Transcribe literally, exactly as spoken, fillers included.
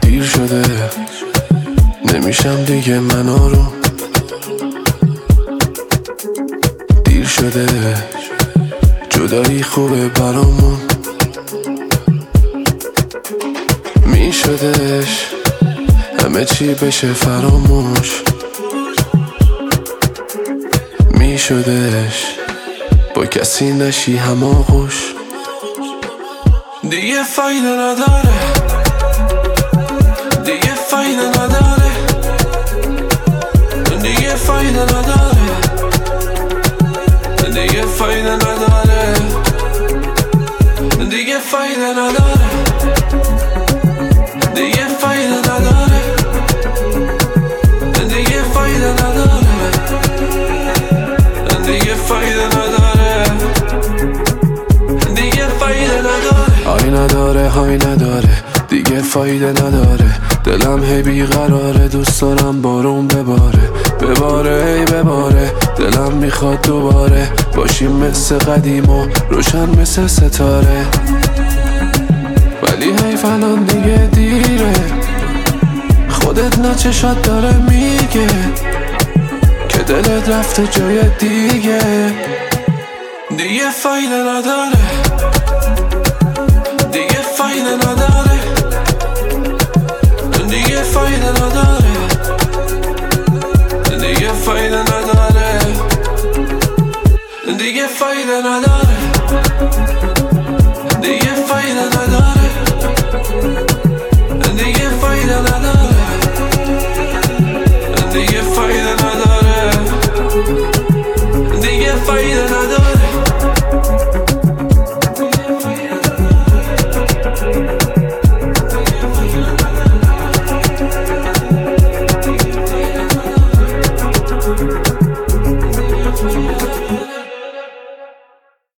دیر شده نمیشم دیگه من آروم، دیر شده جدایی خوبه برامون، میشدش همه چی بشه فراموش، میشدش با کسی نشی هماغوش. دیگه فایده نداره، دیگه فایده نداره، دیگه فایده نداره، دیگه فایده نداره، دیگه فایده نداره، دیگه فایده نداره، دیگه فایده نداره، دیگه فایده نداره، دیگه فایده نداره. های نداره های نداره دیگه فایده نداره، دلم هی بیقراره، دوست دارم بارون بباره بباره ای بباره، دلم میخواد دوباره باشیم مثل قدیم و روشن مثل ستاره، ولی هی فلان دیگه دیره، خودت نه چشات داره میگه که دلت رفته جای دیگه. دیگه فایده نداره، دیگه فایده نداره، دیگه فایده نداره، دیگه فایده نداره، دیگه فایده نداره، دیگه فایده نداره، دیگه فایده نداره، دیگه فایده نداره، دیگه فایده نداره.